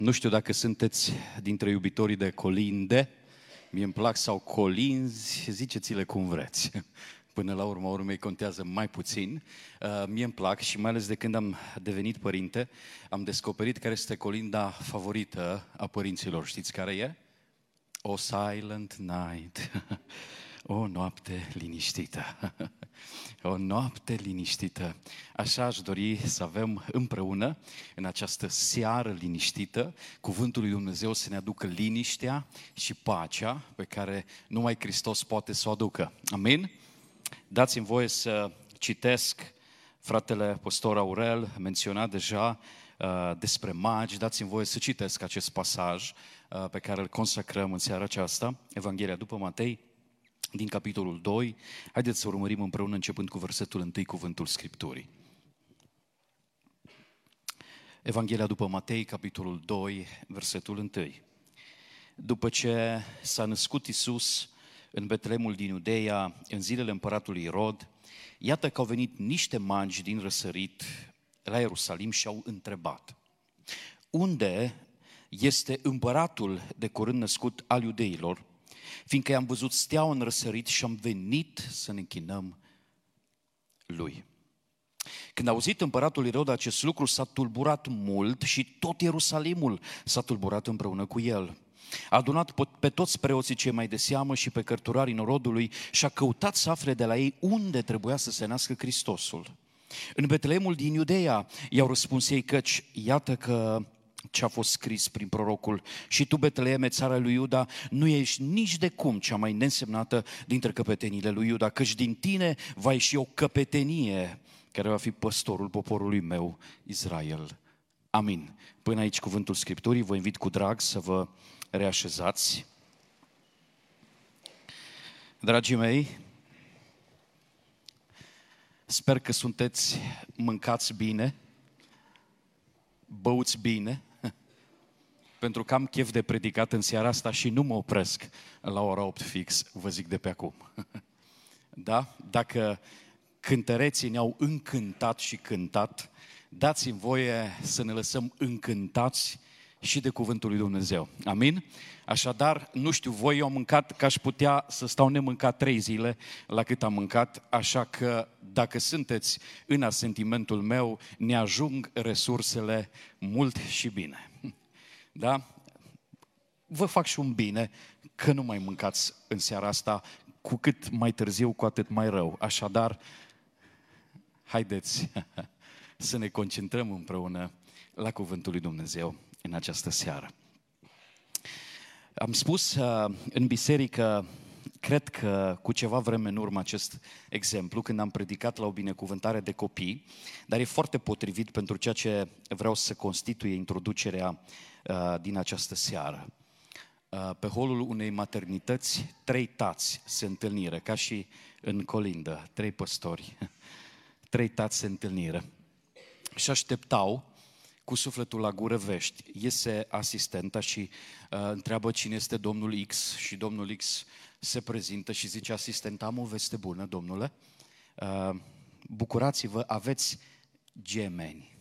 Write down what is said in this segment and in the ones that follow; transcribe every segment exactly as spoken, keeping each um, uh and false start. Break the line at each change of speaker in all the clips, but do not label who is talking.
Nu știu dacă sunteți dintre iubitorii de colinde, mie îmi plac sau colinzi, ziceți-le cum vreți. Până la urma urmei contează mai puțin. Uh, mie îmi plac și mai ales de când am devenit părinte, am descoperit care este colinda favorită a părinților. Știți care e? O Silent Night. O noapte liniștită. O noapte liniștită. Așa aș dori să avem împreună, în această seară liniștită, cuvântul lui Dumnezeu să ne aducă liniștea și pacea pe care numai Hristos poate să o aducă. Amin? Dați-mi voie să citesc, fratele pastor Aurel menționat deja uh, despre magi, dați-mi voie să citesc acest pasaj uh, pe care îl consacrăm în seara aceasta, Evanghelia după Matei, din capitolul doi. Haideți să urmărim împreună începând cu versetul unu, cuvântul Scripturii. Evanghelia după Matei, capitolul doi, versetul unu. După ce s-a născut Iisus în Betleemul din Iudeea, în zilele împăratului Irod, iată că au venit niște magi din răsărit la Ierusalim și au întrebat: unde este împăratul de curând născut al iudeilor? Fiindcă i-am văzut steaua în răsărit și am venit să ne închinăm lui. Când a auzit împăratul Irod acest lucru, s-a tulburat mult și tot Ierusalimul s-a tulburat împreună cu el. A adunat pe toți preoții cei mai de seamă și pe cărturarii norodului și a căutat să afle de la ei unde trebuia să se nască Hristosul. În Betleemul din Iudeea i-au răspuns ei căci iată că ce a fost scris prin prorocul: și tu, Betleeme, țara lui Iuda, nu ești nici de cum cea mai neînsemnată dintre căpetenile lui Iuda, căci din tine va ieși o căpetenie care va fi păstorul poporului meu, Israel. Amin. Până aici cuvântul Scripturii, vă invit cu drag să vă reașezați. Dragii mei, sper că sunteți mâncați bine, băuți bine, pentru că am chef de predicat în seara asta și nu mă opresc la ora opt fix, vă zic de pe acum. Da? Dacă cântăreții ne-au încântat și cântat, dați-mi voie să ne lăsăm încântați și de cuvântul lui Dumnezeu. Amin? Așadar, nu știu voi, eu am mâncat că aș putea să stau nemâncat trei zile la cât am mâncat, așa că dacă sunteți în asentimentul meu, ne ajung resursele mult și bine. Da? Vă fac și un bine că nu mai mâncați în seara asta, cu cât mai târziu, cu atât mai rău. Așadar, haideți să ne concentrăm împreună la cuvântul lui Dumnezeu în această seară. Am spus uh, în biserică, cred că cu ceva vreme în urmă acest exemplu, când am predicat la o binecuvântare de copii, dar e foarte potrivit pentru ceea ce vreau să constituie introducerea uh, din această seară. Uh, pe holul unei maternități, trei tați se întâlniră, ca și în colindă, trei păstori, trei tați se întâlniră și așteptau cu sufletul la gură vești. Iese asistenta și uh, întreabă cine este domnul X și domnul X se prezintă și zice: asistenta, am o veste bună, domnule, uh, bucurați-vă, aveți gemeni.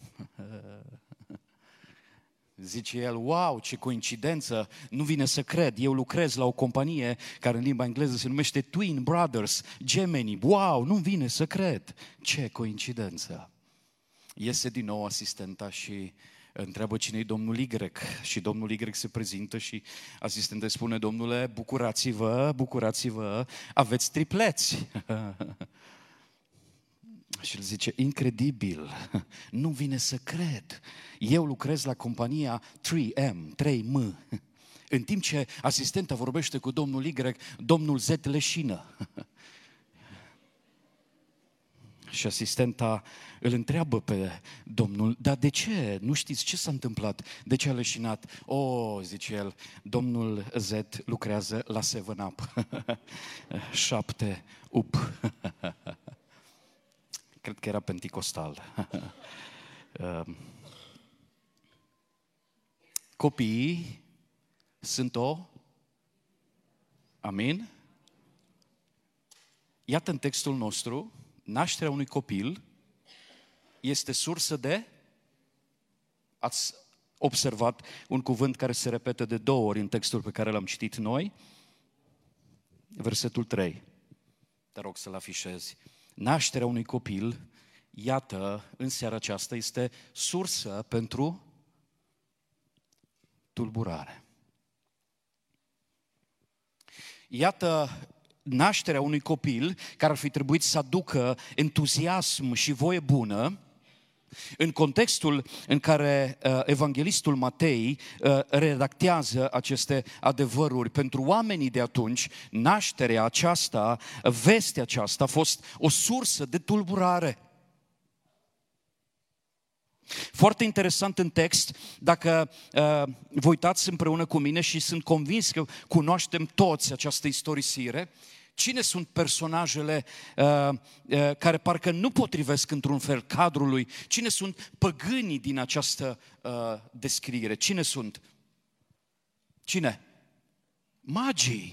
Zice el: wow, ce coincidență, nu vine să cred, eu lucrez la o companie care în limba engleză se numește Twin Brothers, gemeni, wow, nu vine să cred, ce coincidență. Iese din nou asistenta și întreabă cine-i domnul Y și domnul Y se prezintă și asistenta spune: domnule, bucurați-vă, bucurați-vă, aveți tripleți. Și el zice: incredibil, nu vine să cred, eu lucrez la compania trei M, trei M. În timp ce asistenta vorbește cu domnul Y, domnul Z leșină. Și asistenta îl întreabă pe domnul: dar de ce? Nu știți ce s-a întâmplat? De ce a leșinat? O, zice el, domnul Z lucrează la seven up. Șapte up. Cred că era penticostal. Copiii sunt o... Amin? Iată în textul nostru, nașterea unui copil este sursă de... Ați observat un cuvânt care se repetă de două ori în textul pe care l-am citit noi? Versetul trei. Te rog să-l afișezi. Nașterea unui copil, iată, în seara aceasta este sursă pentru tulburare. Iată, nașterea unui copil care ar fi trebuit să aducă entuziasm și voie bună, în contextul în care uh, evanghelistul Matei uh, redactează aceste adevăruri, pentru oamenii de atunci, nașterea aceasta, vestea aceasta a fost o sursă de tulburare. Foarte interesant în text, dacă uh, vă uitați împreună cu mine și sunt convins că cunoaștem toți această istorisire, cine sunt personajele uh, uh, care parcă nu potrivesc într-un fel cadrului? Cine sunt păgânii din această uh, descriere? Cine sunt? Cine? Magii.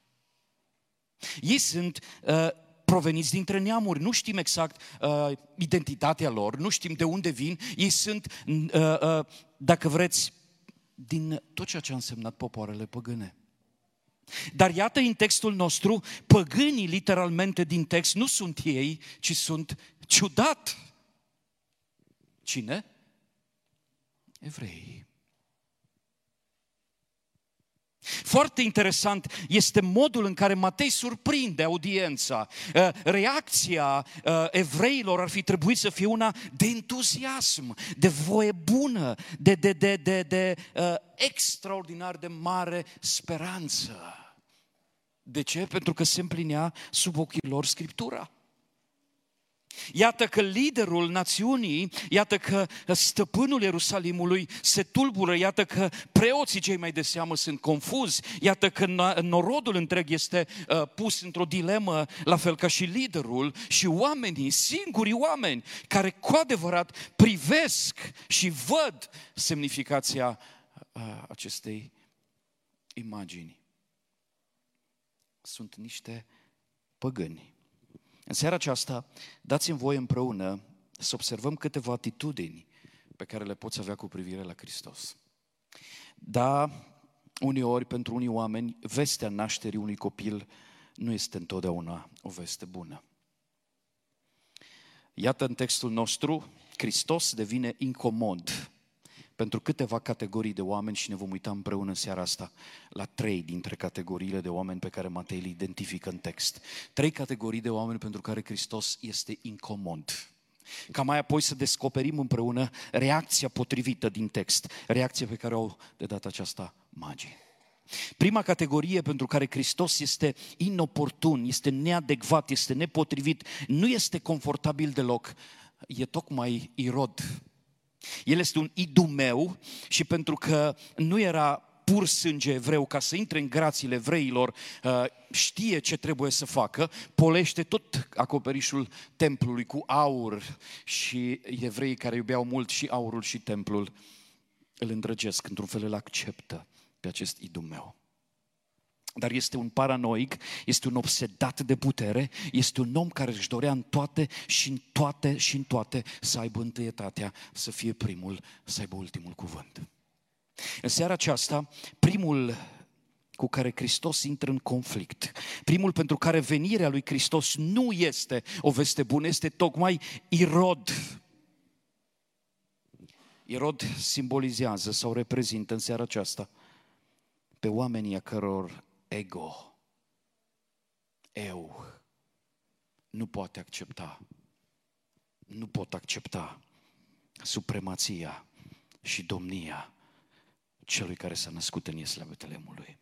Ei sunt uh, proveniți dintre neamuri, nu știm exact uh, identitatea lor, nu știm de unde vin, ei sunt, uh, uh, dacă vreți, din tot ceea ce a însemnat popoarele păgâne. Dar iată în textul nostru, păgânii literalmente din text nu sunt ei, ci sunt ciudat. Cine? Evreii. Foarte interesant este modul în care Matei surprinde audiența. Reacția evreilor ar fi trebuit să fie una de entuziasm, de voie bună, de, de, de, de, de uh, extraordinar de mare speranță. De ce? Pentru că se împlinea sub ochii lor Scriptura. Iată că liderul națiunii, iată că stăpânul Ierusalimului se tulbură, iată că preoții cei mai de seamă sunt confuzi, iată că norodul întreg este uh, pus într-o dilemă, la fel ca și liderul, și oamenii, singurii oameni care cu adevărat privesc și văd semnificația uh, acestei imagini. Sunt niște păgâni. În seara aceasta, dați-mi voie împreună să observăm câteva atitudini pe care le poți avea cu privire la Hristos. Da, uneori, pentru unii oameni, vestea nașterii unui copil nu este întotdeauna o veste bună. Iată în textul nostru, Hristos devine incomod pentru câteva categorii de oameni și ne vom uita împreună în seara asta la trei dintre categoriile de oameni pe care Matei le identifică în text. Trei categorii de oameni pentru care Hristos este incomod. Ca mai apoi să descoperim împreună reacția potrivită din text, reacția pe care o au de data aceasta magii. Prima categorie pentru care Hristos este inoportun, este neadecvat, este nepotrivit, nu este confortabil deloc, e tocmai Irod. El este un idumeu și pentru că nu era pur sânge evreu, ca să intre în grațiile evreilor, știe ce trebuie să facă, polește tot acoperișul templului cu aur și evreii care iubeau mult și aurul și templul îl îndrăgesc, într-un fel îl acceptă pe acest idumeu. Dar este un paranoic, este un obsedat de putere, este un om care își dorea în toate și în toate și în toate să aibă întâietatea, să fie primul, să aibă ultimul cuvânt. În seara aceasta, primul cu care Hristos intră în conflict, primul pentru care venirea lui Hristos nu este o veste bună, este tocmai Irod. Irod simbolizează sau reprezintă în seara aceasta pe oamenii a căror ego, eu, nu poate accepta, nu pot accepta supremația și domnia celui care s-a născut în Ieslea Betleemului.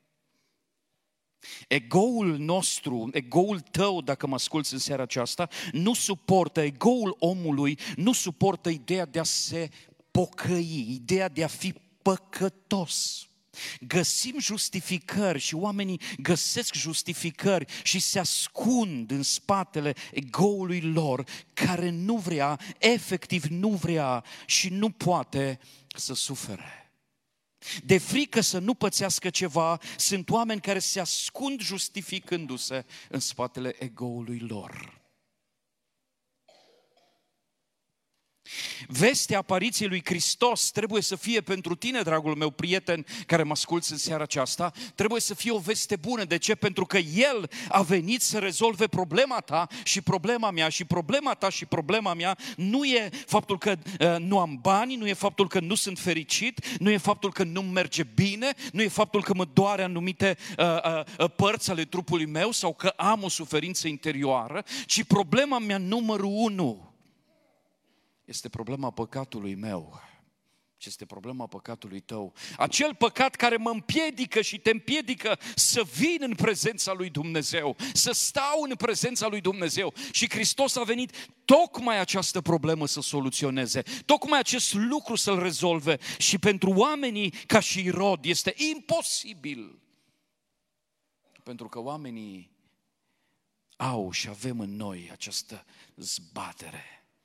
Egoul nostru, egoul tău, dacă mă asculți în seara aceasta, nu suportă, egoul omului nu suportă ideea de a se pocăi, ideea de a fi păcătos. Găsim justificări și oamenii găsesc justificări și se ascund în spatele egoului lor, care nu vrea, efectiv nu vrea și nu poate să sufere. De frică să nu pățească ceva, sunt oameni care se ascund justificându-se în spatele egoului lor. Vestea apariției lui Hristos trebuie să fie pentru tine, dragul meu prieten, care mă asculți în seara aceasta, trebuie să fie o veste bună. De ce? Pentru că El a venit să rezolve problema ta și problema mea și problema ta și problema mea. Nu e faptul că uh, nu am bani, nu e faptul că nu sunt fericit, nu e faptul că nu merge bine, nu e faptul că mă doare anumite uh, uh, părți ale trupului meu sau că am o suferință interioară, ci problema mea numărul unu este problema păcatului meu, și este problema păcatului tău. Acel păcat care mă împiedică și te împiedică să vin în prezența lui Dumnezeu, să stau în prezența lui Dumnezeu. Și Hristos a venit tocmai această problemă să soluționeze, tocmai acest lucru să-l rezolve. Și pentru oamenii ca și Irod este imposibil, pentru că oamenii au și avem în noi această zbatere.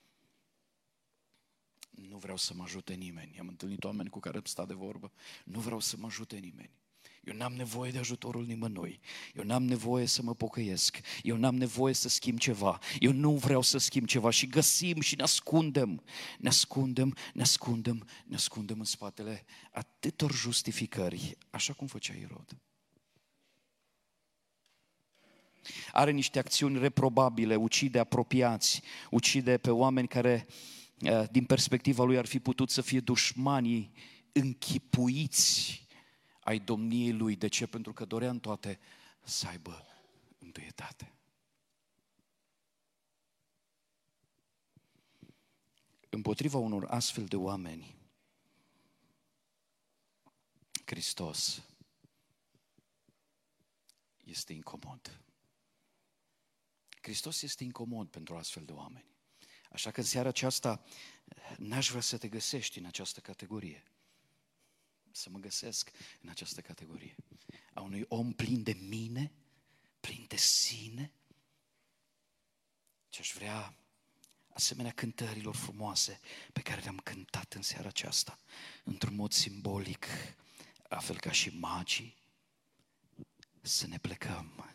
Nu vreau să mă ajute nimeni. Am întâlnit oameni cu care am stat de vorbă. Nu vreau să mă ajute nimeni. Eu n-am nevoie de ajutorul nimănui. Eu n-am nevoie să mă pocăiesc. Eu n-am nevoie să schimb ceva. Eu nu vreau să schimb ceva. Și găsim și ne ascundem. Ne ascundem, ne ascundem, ne ascundem în spatele atâtor justificări, așa cum făcea Irod. Are niște acțiuni reprobabile, ucide apropiați, ucide pe oameni care din perspectiva lui ar fi putut să fie dușmanii închipuiți ai domniei lui. De ce? Pentru că dorea în toate să aibă întâietate. Împotriva unor astfel de oameni, Hristos este incomod. Hristos este incomod pentru astfel de oameni. Așa că în seara aceasta n-aș vrea să te găsești în această categorie. Să mă găsesc în această categorie. A unui om plin de mine, plin de sine. Ce aș vrea, asemenea cântărilor frumoase pe care le-am cântat în seara aceasta, într-un mod simbolic, la fel ca și magii, să ne plecăm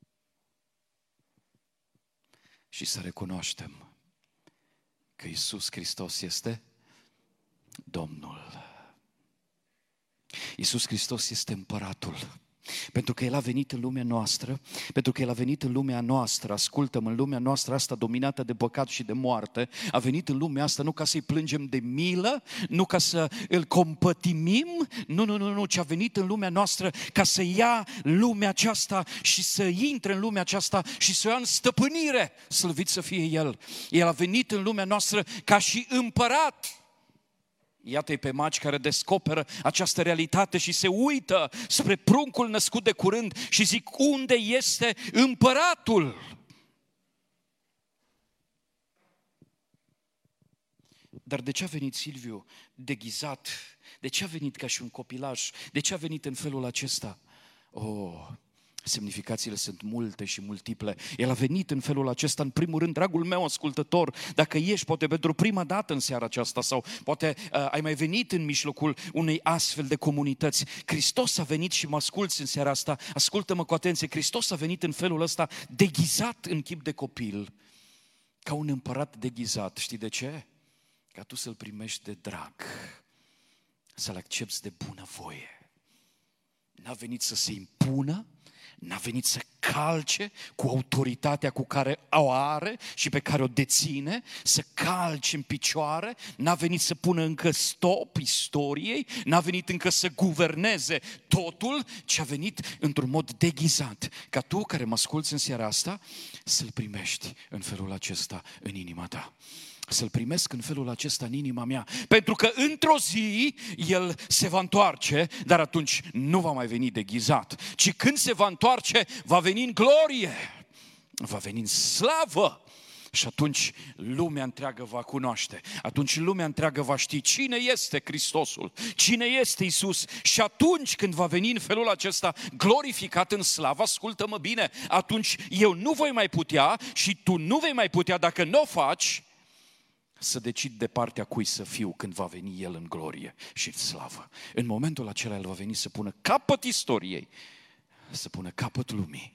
și să recunoaștem că Iisus Hristos este Domnul. Iisus Hristos este Împăratul. Pentru că El a venit în lumea noastră, pentru că El a venit în lumea noastră, ascultă-mă, în lumea noastră asta dominată de păcat și de moarte, a venit în lumea asta nu ca să-i plângem de milă, nu ca să îl compătimim, nu, nu, nu, nu, ci a venit în lumea noastră ca să ia lumea aceasta și să intre în lumea aceasta și să o ia în stăpânire, slăvit să fie El. El a venit în lumea noastră ca și împărat. Iată-i pe magi care descoperă această realitate și se uită spre pruncul născut de curând și zic, unde este împăratul? Dar de ce a venit Silviu deghizat? De ce a venit ca și un copilaj? De ce a venit în felul acesta? Oh, semnificațiile sunt multe și multiple. El a venit în felul acesta, în primul rând, dragul meu ascultător, dacă ești poate pentru prima dată în seara aceasta sau poate uh, ai mai venit în mijlocul unei astfel de comunități. Hristos a venit și mă asculți în seara asta, ascultă-mă cu atenție, Hristos a venit în felul ăsta deghizat în chip de copil, ca un împărat deghizat. Știi de ce? Ca tu să-L primești de drag, să-L accepți de bunăvoie. N-a venit să se impună, n-a venit să calce cu autoritatea cu care o are și pe care o deține, să calce în picioare, n-a venit să pună încă stop istoriei, n-a venit încă să guverneze totul, ci a venit într-un mod deghizat, ca tu care mă asculți în seara asta, să-L primești în felul acesta în inima ta. Să-L primesc în felul acesta în inima mea. Pentru că într-o zi El se va întoarce, dar atunci nu va mai veni deghizat, ci când se va întoarce, va veni în glorie, va veni în slavă. Și atunci lumea întreagă va cunoaște, atunci lumea întreagă va ști cine este Hristosul, cine este Iisus. Și atunci când va veni în felul acesta glorificat în slavă, ascultă-mă bine, atunci eu nu voi mai putea și tu nu vei mai putea, dacă nu o faci, să decid de partea cui să fiu când va veni El în glorie și în slavă. În momentul acela El va veni să pună capăt istoriei, să pună capăt lumii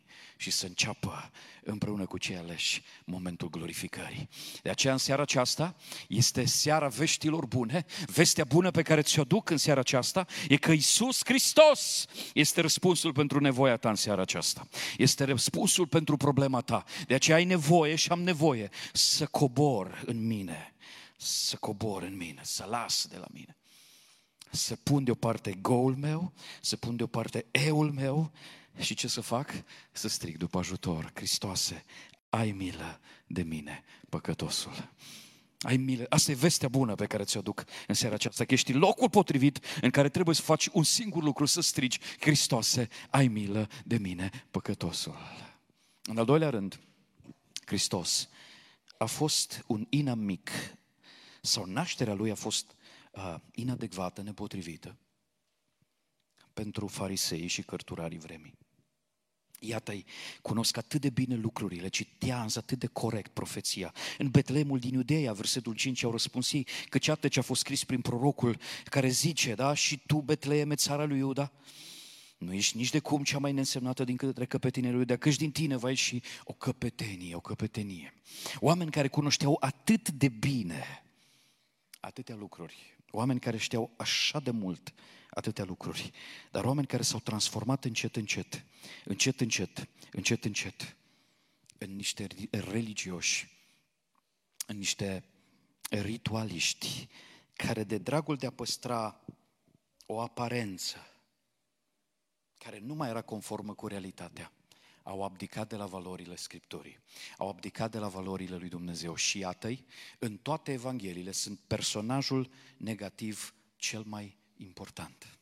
și să înceapă împreună cu cei aleși momentul glorificării. De aceea în seara aceasta este seara veștilor bune. Vestea bună pe care ți-o aduc în seara aceasta e că Iisus Hristos este răspunsul pentru nevoia ta în seara aceasta. Este răspunsul pentru problema ta. De aceea ai nevoie și am nevoie să cobor în mine, să cobor în mine, să las de la mine. Să pun deoparte ego-ul meu, să pun deoparte eul meu și ce să fac? Să strig după ajutor. Hristoase, ai milă de mine, păcătosul. Ai milă. Asta e vestea bună pe care ți-o aduc în seara aceasta, că ești în locul potrivit în care trebuie să faci un singur lucru, să strigi: Hristoase, ai milă de mine, păcătosul. În al doilea rând, Hristos a fost un inamic, sau nașterea lui a fost uh, inadecvată, nepotrivită pentru farisei și cărturarii vremii. Iată-i, cunosc atât de bine lucrurile, citează atât de corect profeția. În Betleemul din Iudeea, versetul cinci, au răspuns ei, căci iată ce a fost scris prin prorocul care zice, da, și tu, Betleeme, țara lui Iuda, nu ești nici de cum cea mai neînsemnată din către căpetenii lui Iuda, căci din tine va ieși o căpetenie, o căpetenie. Oameni care cunoșteau atât de bine atâtea lucruri, oameni care știau așa de mult atâtea lucruri, dar oameni care s-au transformat încet, încet, încet, încet, încet, încet, în niște religioși, în niște ritualiști, care de dragul de a păstra o aparență, care nu mai era conformă cu realitatea, au abdicat de la valorile Scripturii, au abdicat de la valorile lui Dumnezeu și iată-i, în toate evangheliile sunt personajul negativ cel mai important.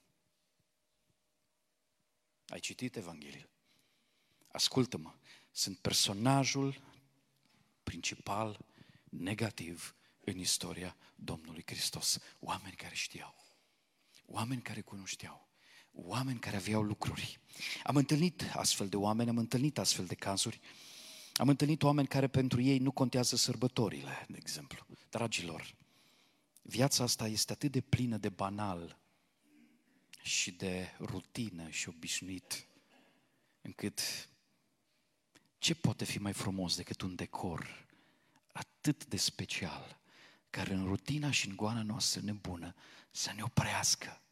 Ai citit Evanghelia? Ascultă-mă, sunt personajul principal negativ în istoria Domnului Hristos. Oameni care știau, oameni care cunoșteau, oameni care aveau lucruri. Am întâlnit astfel de oameni, am întâlnit astfel de cazuri. Am întâlnit oameni care pentru ei nu contează sărbătorile, de exemplu. Dragilor, viața asta este atât de plină de banal și de rutină și obișnuit, încât ce poate fi mai frumos decât un decor atât de special, care în rutina și în goana noastră nebună să ne oprească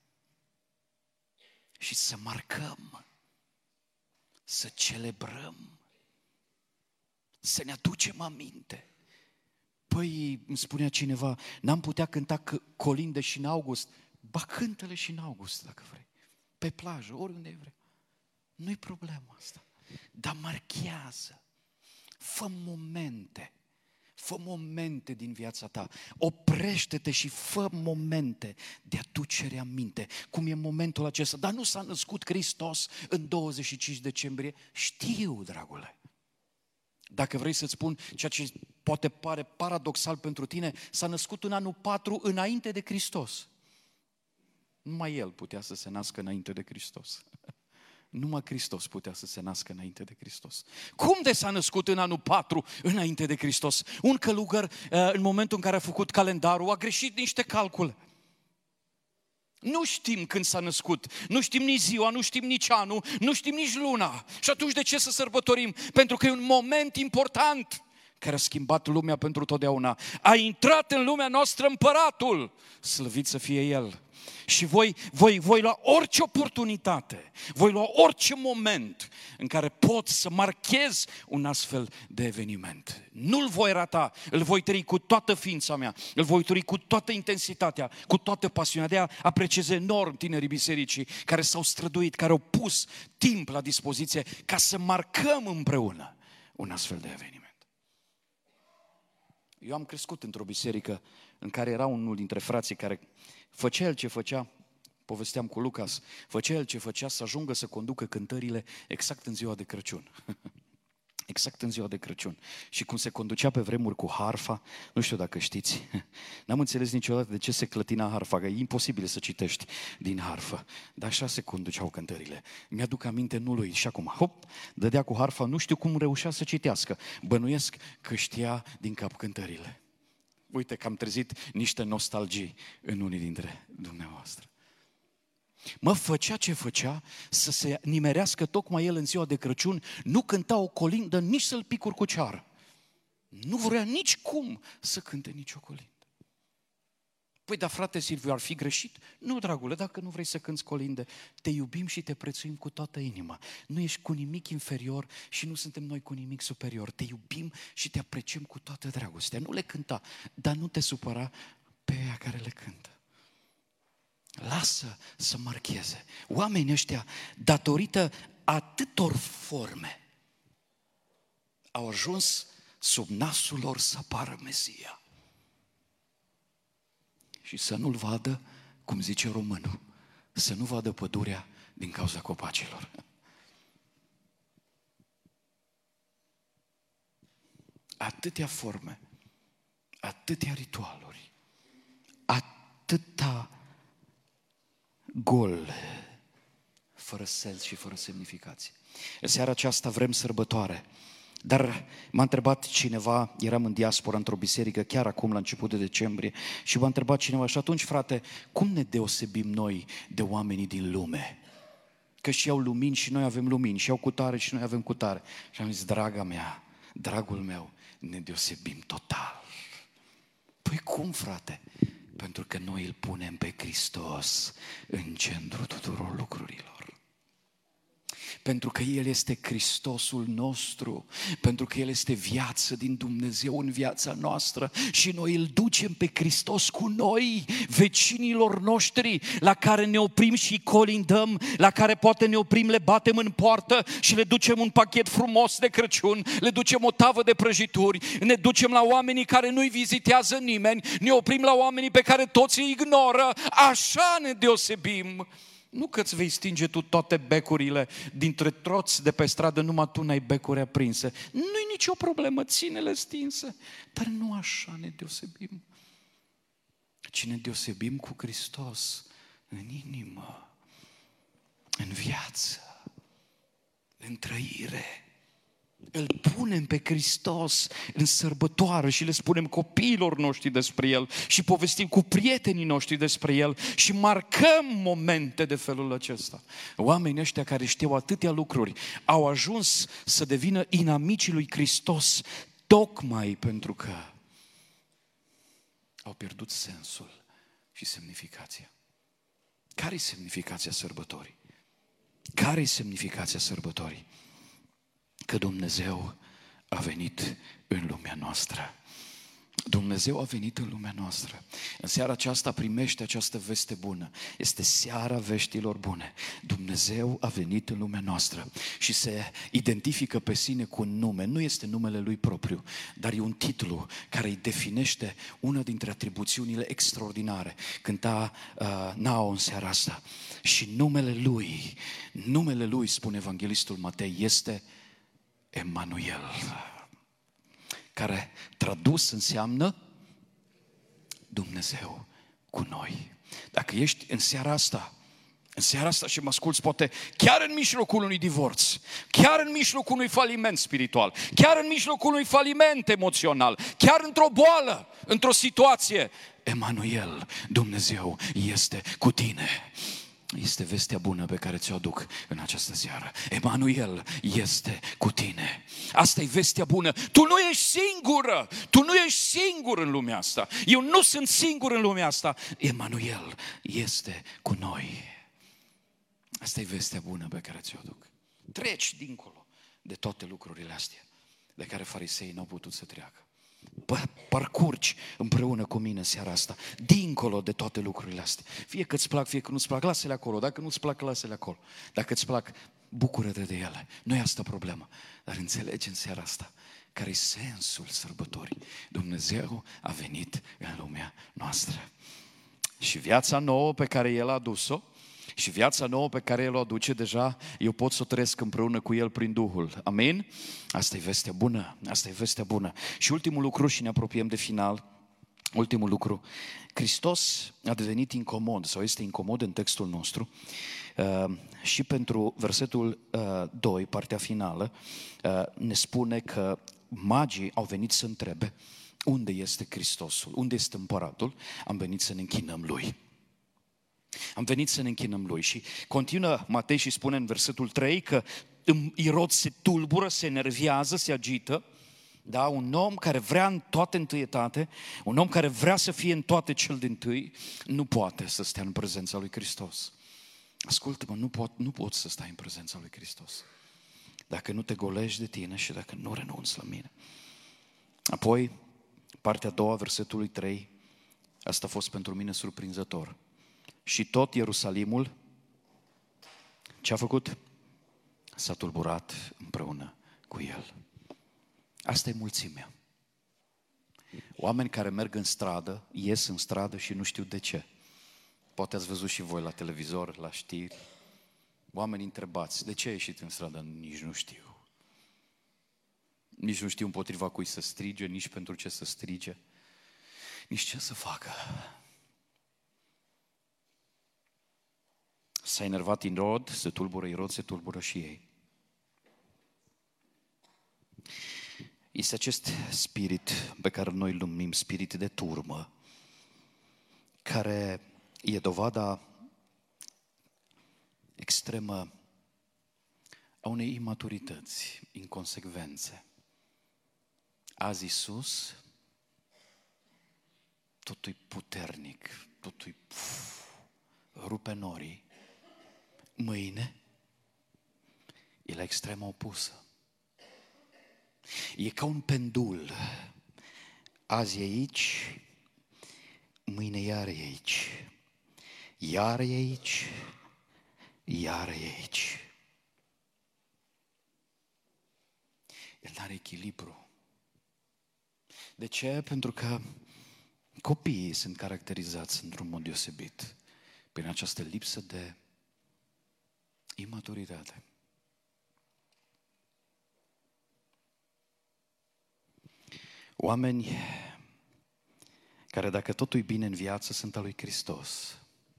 și să marcăm, să celebrăm, să ne aducem aminte. Păi, îmi spunea cineva, n-am putea cânta colinde și în august. Ba, cântă-le și în august, dacă vrei. Pe plajă, oriunde vrei. Nu-i problema asta. Dar marchează. Fă momente. Fă momente din viața ta. Oprește-te și fă momente de aducere aminte. Cum e momentul acesta. Dar nu s-a născut Hristos în douăzeci și cinci decembrie? Știu, dragule. Dacă vrei să-ți spun ceea ce poate pare paradoxal pentru tine, s-a născut în anul patru înainte de Hristos. Numai El putea să se nască înainte de Hristos. Numai Hristos putea să se nască înainte de Hristos. Cum de s-a născut în anul patru înainte de Hristos? Un călugăr, în momentul în care a făcut calendarul, a greșit niște calcule. Nu știm când s-a născut, nu știm nici ziua, nu știm nici anul, nu știm nici luna. Și atunci de ce să sărbătorim? Pentru că e un moment important care a schimbat lumea pentru totdeauna. A intrat în lumea noastră împăratul, slăvit să fie El. Și voi, voi, voi lua orice oportunitate, voi lua orice moment în care pot să marchez un astfel de eveniment. Nu-l voi rata, îl voi trăi cu toată ființa mea, îl voi trăi cu toată intensitatea, cu toată pasiunea. De-aia apreciez enorm tinerii bisericii care s-au străduit, care au pus timp la dispoziție ca să marcăm împreună un astfel de eveniment. Eu am crescut într-o biserică în care era unul dintre frații care făcea el ce făcea, povesteam cu Lucas, făcea el ce făcea să ajungă să conducă cântările exact în ziua de Crăciun. Exact în ziua de Crăciun. Și cum se conducea pe vremuri cu harfa, nu știu dacă știți, n-am înțeles niciodată de ce se clătina harfa, că e imposibil să citești din harfă. Dar așa se conduceau cântările. Mi-aduc aminte, nu lui, și acum, hop, dădea cu harfa, nu știu cum reușea să citească. Bănuiesc că știa din cap cântările. Uite că am trezit niște nostalgii în unii dintre dumneavoastră. Mă, făcea ce făcea să se nimerească tocmai el în ziua de Crăciun, nu cânta o colindă, nici să-l picuri cu ceară. Nu vrea nici cum să cânte nici o colindă. Păi, dar frate Silviu, ar fi greșit? Nu, dragule, dacă nu vrei să cânți colinde, te iubim și te prețuim cu toată inima. Nu ești cu nimic inferior și nu suntem noi cu nimic superior. Te iubim și te apreciem cu toată dragostea. Nu le cânta, dar nu te supăra pe aia care le cântă. Lasă să marcheze. Oamenii ăștia, datorită atâtor forme, au ajuns sub nasul lor să apară Mesia. Și să nu-l vadă, cum zice românul, să nu vadă pădurea din cauza copacilor. Atâtea forme, atâtea ritualuri, atâta gol, fără sens și fără semnificație. În seara aceasta vrem sărbătoare. Dar m-a întrebat cineva, eram în diaspora într-o biserică chiar acum la început de decembrie și m-a întrebat cineva, și atunci, frate, cum ne deosebim noi de oamenii din lume? Că și au lumini și noi avem lumini, și au cutare și noi avem cutare. Și am zis, draga mea, dragul meu, ne deosebim total. Păi cum, frate? Pentru că noi îl punem pe Hristos în centrul tuturor lucrurilor. Pentru că El este Hristosul nostru, pentru că El este viață din Dumnezeu în viața noastră și noi îl ducem pe Hristos cu noi, vecinilor noștri, la care ne oprim și colindăm, la care poate ne oprim, le batem în poartă și le ducem un pachet frumos de Crăciun, le ducem o tavă de prăjituri, ne ducem la oamenii care nu-i vizitează nimeni, ne oprim la oamenii pe care toți îi ignoră, așa ne deosebim. Nu că îți vei stinge tu toate becurile dintre troți de pe stradă, numai tu n-ai becuri aprinse. Nu-i nicio problemă, ține-le stinse. Dar nu așa ne deosebim. Ci ne deosebim cu Hristos în inimă, în viață, în trăire. Îl punem pe Hristos în sărbătoare și le spunem copiilor noștri despre El și povestim cu prietenii noștri despre El și marcăm momente de felul acesta. Oamenii ăștia care știau atâtea lucruri au ajuns să devină inamicii lui Hristos tocmai pentru că au pierdut sensul și semnificația. Care-i semnificația sărbătorii? Care-i semnificația sărbătorii? Că Dumnezeu a venit în lumea noastră. Dumnezeu a venit în lumea noastră. În seara aceasta primește această veste bună. Este seara veștilor bune. Dumnezeu a venit în lumea noastră și se identifică pe sine cu un nume. Nu este numele Lui propriu, dar e un titlu care îi definește una dintre atribuțiunile extraordinare. Cânta uh, Nao în seara asta. Și numele Lui, numele Lui, spune evanghelistul Matei, este Emanuel, care tradus înseamnă Dumnezeu cu noi. Dacă ești în seara asta, în seara asta și mă asculți poate chiar în mijlocul unui divorț, chiar în mijlocul unui faliment spiritual, chiar în mijlocul unui faliment emoțional, chiar într-o boală, într-o situație, Emanuel, Dumnezeu este cu tine. Este vestea bună pe care ți-o aduc în această seară. Emanuel este cu tine. Asta e vestea bună. Tu nu ești singură. Tu nu ești singur în lumea asta. Eu nu sunt singur în lumea asta. Emanuel este cu noi. Asta e vestea bună pe care ți-o aduc. Treci dincolo de toate lucrurile astea de care fariseii n-au putut să treacă. Parcurgi împreună cu mine seara asta, dincolo de toate lucrurile astea. Fie că îți plac, fie că nu-ți plac, lasă-le acolo. Dacă nu-ți plac, lasă-le acolo. Dacă îți plac, bucură-te de ele. Nu e asta problema. Dar înțelegi în seara asta care e sensul sărbătorii. Dumnezeu a venit în lumea noastră. Și viața nouă pe care El a adus-o, și viața nouă pe care El o aduce deja, eu pot să o trăiesc împreună cu El prin Duhul. Amin? Asta e vestea bună, asta e vestea bună. Și ultimul lucru, și ne apropiem de final, ultimul lucru, Hristos a devenit incomod, sau este incomod în textul nostru, uh, și pentru versetul uh, doi, partea finală, uh, ne spune că magii au venit să întrebe unde este Hristosul, unde este împăratul, am venit să ne închinăm Lui. Am venit să ne închinăm lui. Și continuă Matei și spune în versetul trei că Irod se tulbură, se enervează, se agită. Da, un om care vrea în toată întâietate, un om care vrea să fie în toate cel dintâi, nu poate să stea în prezența lui Hristos. Ascultă-mă, nu, pot, nu poți să stai în prezența lui Hristos dacă nu te golești de tine și dacă nu renunți la mine. Apoi, partea a doua, versetului trei, asta a fost pentru mine surprinzător. Și tot Ierusalimul, ce a făcut? S-a tulburat împreună cu el. Asta e mulțimea. Oameni care merg în stradă, ies în stradă și nu știu de ce. Poate ați văzut și voi la televizor, la știri. Oameni întrebați, de ce ai ieșit în stradă? Nici nu știu. Nici nu știu împotriva cui să strige, nici pentru ce să strige, nici ce să facă. S-a enervat Irod, se tulbură Irod, se tulbură și ei. Este acest spirit pe care noi îl numim spirit de turmă, care e dovada extremă a unei imaturități, inconsecvențe. Azi Iisus, totul-i puternic, totul-i rupe norii. Mâine e la extrema opusă. E ca un pendul. Azi e aici, mâine iar e aici. Iar e aici, iar e aici. El n-are echilibru. De ce? Pentru că copiii sunt caracterizați într-un mod deosebit prin această lipsă de imaturitate. Oameni care, dacă totul e bine în viață, sunt al lui Hristos.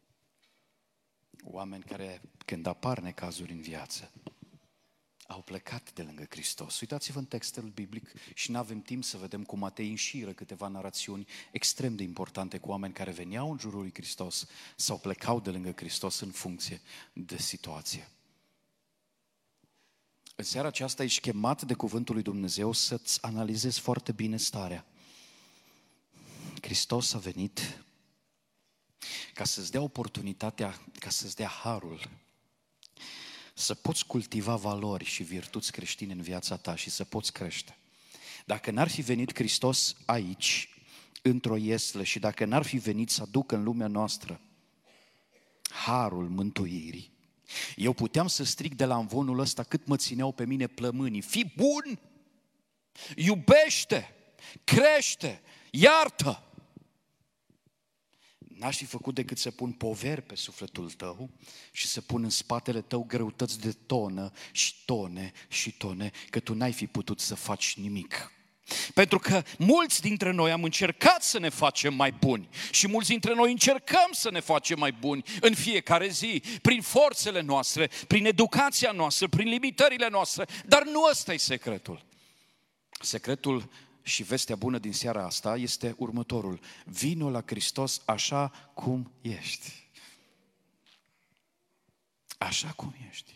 Oameni care, când apar necazuri în viață, au plecat de lângă Hristos. Uitați-vă în textul biblic și nu avem timp să vedem cum Matei înșiră câteva narațiuni extrem de importante cu oameni care veneau în jurul lui Hristos sau plecau de lângă Hristos în funcție de situație. În seara aceasta ești chemat de cuvântul lui Dumnezeu să-ți analizezi foarte bine starea. Hristos a venit ca să-ți dea oportunitatea, ca să-ți dea harul, să poți cultiva valori și virtuți creștine în viața ta și să poți crește. Dacă n-ar fi venit Hristos aici, într-o ieslă, și dacă n-ar fi venit să aducă în lumea noastră harul mântuirii, eu puteam să strig de la amvonul ăsta cât mă țineau pe mine plămânii: fii bun, iubește, crește, iartă. N-aș fi făcut decât să pun poveri pe sufletul tău și să pun în spatele tău greutăți de tonă și tone și tone, că tu n-ai fi putut să faci nimic. Pentru că mulți dintre noi am încercat să ne facem mai buni și mulți dintre noi încercăm să ne facem mai buni în fiecare zi, prin forțele noastre, prin educația noastră, prin limitările noastre, dar nu ăsta e secretul. Secretul și vestea bună din seara asta este următorul: vino la Hristos așa cum ești. Așa cum ești.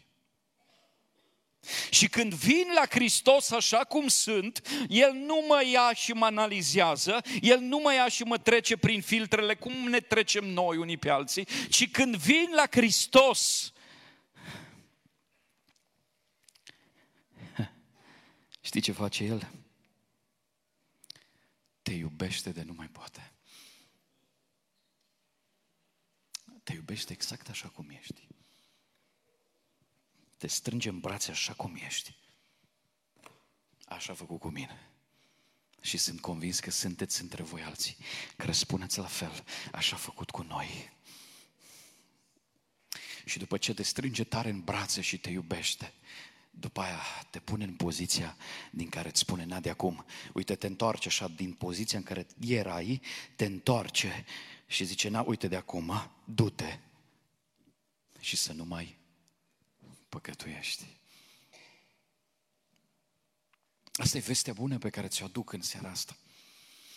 Și când vin la Hristos așa cum sunt, El nu mă ia și mă analizează, El nu mă ia și mă trece prin filtrele cum ne trecem noi unii pe alții, ci când vin la Hristos, știi ce face El? Te iubește de nu mai poate. Te iubește exact așa cum ești. Te strânge în brațe așa cum ești. Așa a făcut cu mine. Și sunt convins că sunteți între voi alții care spuneți la fel: așa a făcut cu noi. Și după ce te strânge tare în brațe și te iubește, după aia te pune în poziția din care îți spune: na, de acum, uite, te întoarce așa din poziția în care erai, te întoarce și zice: na, uite, de acum, du-te și să nu mai păcătuiești. Asta e vestea bună pe care ți-o aduc în seara asta.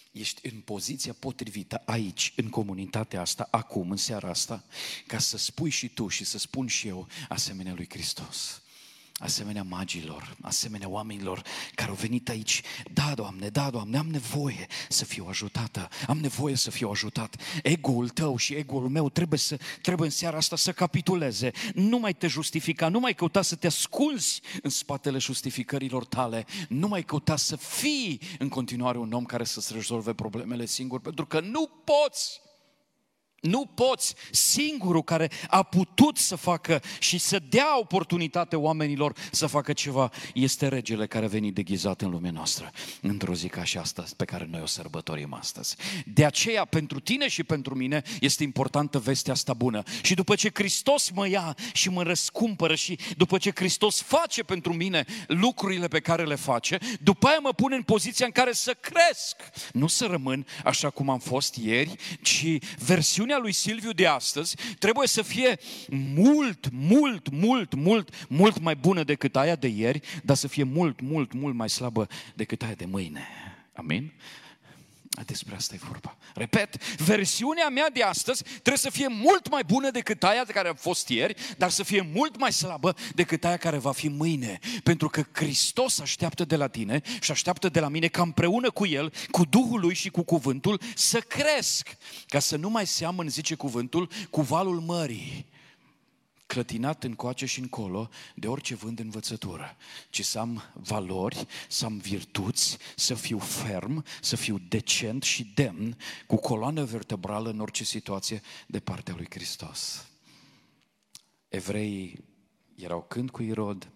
ești în poziția potrivită aici, în comunitatea asta, acum, în seara asta, ca să spui și tu și să spun și eu asemenea lui Hristos. Asemenea magilor, asemenea oamenilor care au venit aici. Da, Doamne, da, Doamne, am nevoie să fiu ajutată, am nevoie să fiu ajutat. Ego-ul tău și ego-ul meu trebuie, să, trebuie în seara asta să capituleze. Nu mai te justifica, nu mai căuta să te ascunzi în spatele justificărilor tale, nu mai căuta să fii în continuare un om care să-ți rezolve problemele singur, pentru că nu poți. Nu poți, singurul care a putut să facă și să dea oportunitate oamenilor să facă ceva este regele care a venit deghizat în lumea noastră, într-o zi ca și asta pe care noi o sărbătorim astăzi. De aceea, pentru tine și pentru mine este importantă vestea asta bună. Și după ce Hristos mă ia și mă răscumpără și după ce Hristos face pentru mine lucrurile pe care le face, după aia mă pune în poziția în care să cresc, nu să rămân așa cum am fost ieri, ci versiunea lui Silviu de astăzi trebuie să fie mult, mult, mult, mult, mult mai bună decât aia de ieri, dar să fie mult, mult, mult mai slabă decât aia de mâine. Amin? Despre asta e vorba. Repet, versiunea mea de astăzi trebuie să fie mult mai bună decât aia de care a fost ieri, dar să fie mult mai slabă decât aia care va fi mâine. Pentru că Hristos așteaptă de la tine și așteaptă de la mine ca împreună cu El, cu Duhul Lui și cu cuvântul, să cresc. Ca să nu mai seamăn, zice cuvântul, cu valul mării, clătinat încoace și încolo de orice vânt de învățătură, ci să am valori, să am virtuți, să fiu ferm, să fiu decent și demn, cu coloană vertebrală în orice situație de partea lui Hristos. Evreii erau când cu Irod,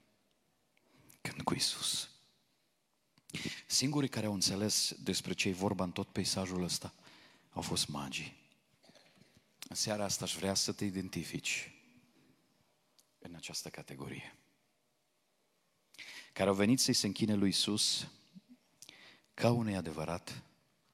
când cu Iisus. Singurii care au înțeles despre ce e vorba în tot peisajul ăsta au fost magii. În seara asta aș vrea să te identifici în această categorie, care au venit să-i se închine lui Iisus ca unui adevărat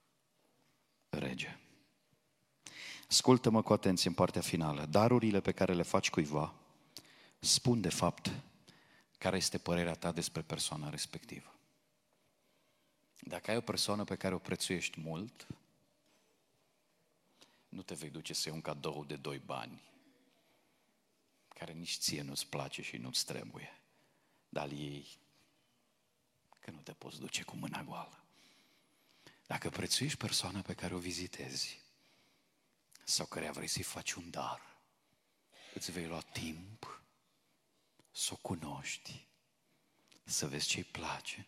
rege. Ascultă-mă cu atenție în partea finală. Darurile pe care le faci cuiva spun de fapt care este părerea ta despre persoana respectivă. Dacă ai o persoană pe care o prețuiești mult, nu te vei duce să iei un cadou de doi bani care nici ție nu-ți place și nu-ți trebuie, dar ei că nu te poți duce cu mâna goală. Dacă prețuiești persoana pe care o vizitezi sau căreia vrei să-i faci un dar, îți vei lua timp să o cunoști, să vezi ce-i place,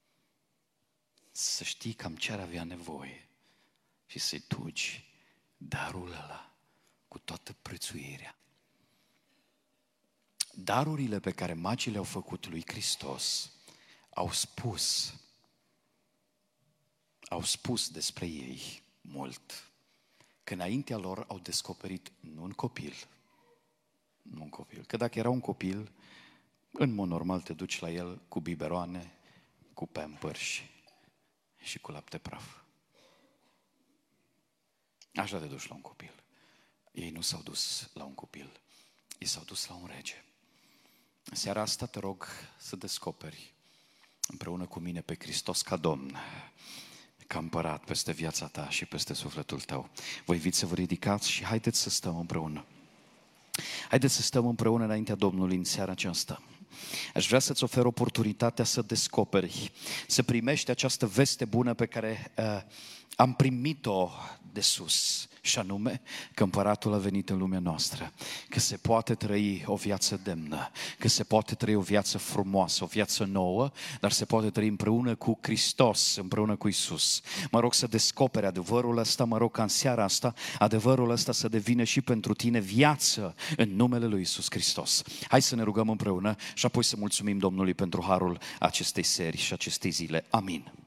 să știi cam ce ar avea nevoie și să-i duci darul ăla cu toată prețuirea. Darurile pe care magii le-au făcut lui Hristos au spus, au spus despre ei mult. Că înaintea lor au descoperit nu un copil, nu un copil, că dacă era un copil, în mod normal te duci la el cu biberoane, cu pampers și cu lapte praf. Așa te duci la un copil. Ei nu s-au dus la un copil, ei s-au dus la un rege. În seara asta te rog să descoperi împreună cu mine pe Hristos ca Domn, ca împărat peste viața ta și peste sufletul tău. Vă invit să vă ridicați și haideți să stăm împreună. Haideți să stăm împreună înaintea Domnului în seara aceasta. Aș vrea să-ți ofer oportunitatea să descoperi, să primești această veste bună pe care uh, am primit-o de sus, și anume că Împăratul a venit în lumea noastră, că se poate trăi o viață demnă, că se poate trăi o viață frumoasă, o viață nouă, dar se poate trăi împreună cu Hristos, împreună cu Iisus. Mă rog să descoperi adevărul ăsta, mă rog ca în seara asta adevărul ăsta să devină și pentru tine viață în numele lui Iisus Hristos. Hai să ne rugăm împreună și apoi să mulțumim Domnului pentru harul acestei seri și acestei zile. Amin.